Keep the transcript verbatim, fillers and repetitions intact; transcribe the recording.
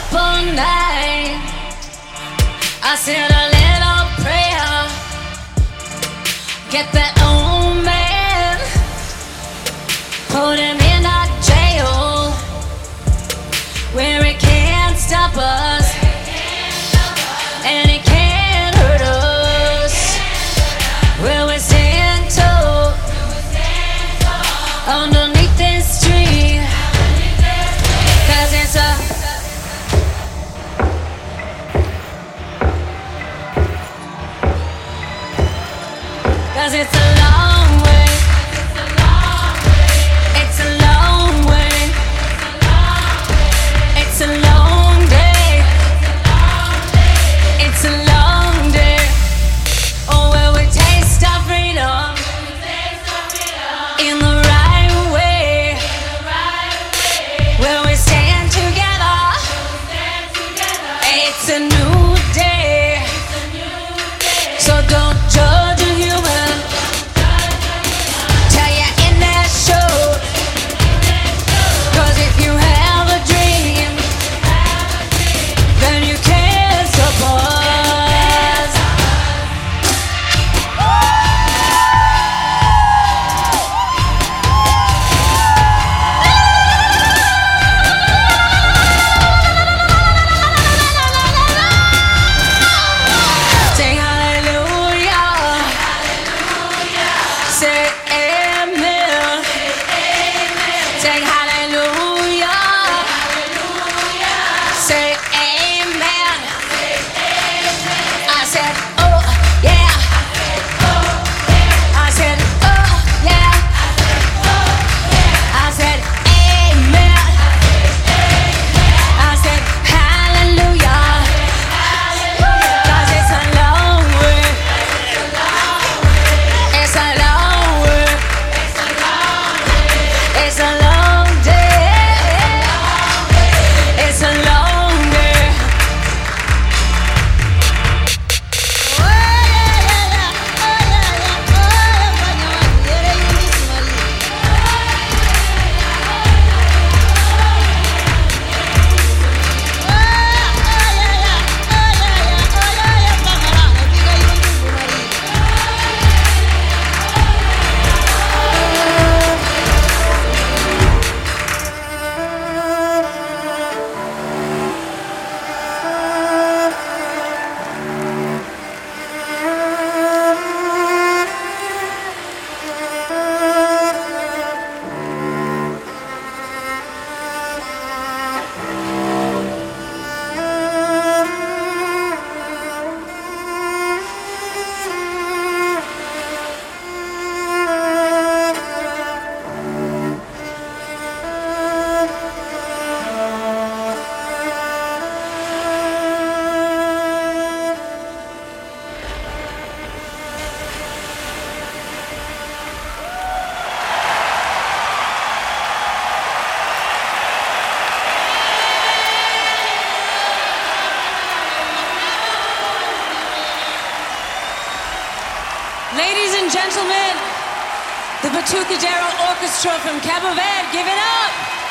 all night. I said a little prayer, get that old man, put him in a jail where he can't stop us and he can't hurt us. Where we stand tall underneath this tree, 'cause it's a Cause it's a long way. It's a long way. It's a long day. It's a long day. Oh, where we taste our freedom in the right way. Where we stand together. It's a new day. So don't judge a human till you're in their shoes. 'Cause if you have a dream, then you can't stop us. Sing hallelujah. Say amen. Say hallelujah. Say amen. I said, oh yeah. I said, oh yeah. I said, amen. I said, hallelujah. 'Cause it's a long way. It's a long way. It's a long day. It's a long day. Ladies and gentlemen, the Batucadero Orchestra from Cabo Verde, give it up!